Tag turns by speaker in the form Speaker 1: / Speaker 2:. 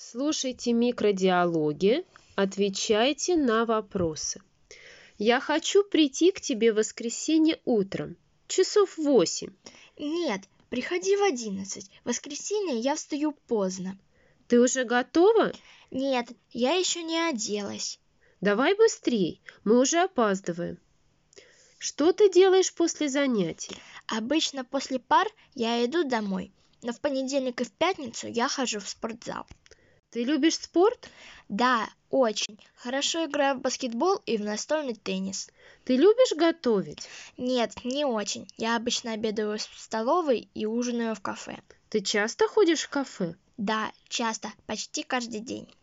Speaker 1: Слушайте микродиалоги, отвечайте на вопросы. Я хочу прийти к тебе в воскресенье утром, часов 8.
Speaker 2: Нет, приходи в 11. В воскресенье я встаю поздно.
Speaker 1: Ты уже готова?
Speaker 2: Нет, я еще не оделась.
Speaker 1: Давай быстрей, мы уже опаздываем. Что ты делаешь после занятий?
Speaker 2: Обычно после пар я иду домой, но в понедельник и в пятницу я хожу в спортзал.
Speaker 1: Ты любишь спорт?
Speaker 2: Да, очень. Хорошо играю в баскетбол и в настольный теннис.
Speaker 1: Ты любишь готовить?
Speaker 2: Нет, не очень. Я обычно обедаю в столовой и ужинаю в кафе.
Speaker 1: Ты часто ходишь в кафе?
Speaker 2: Да, часто, почти каждый день.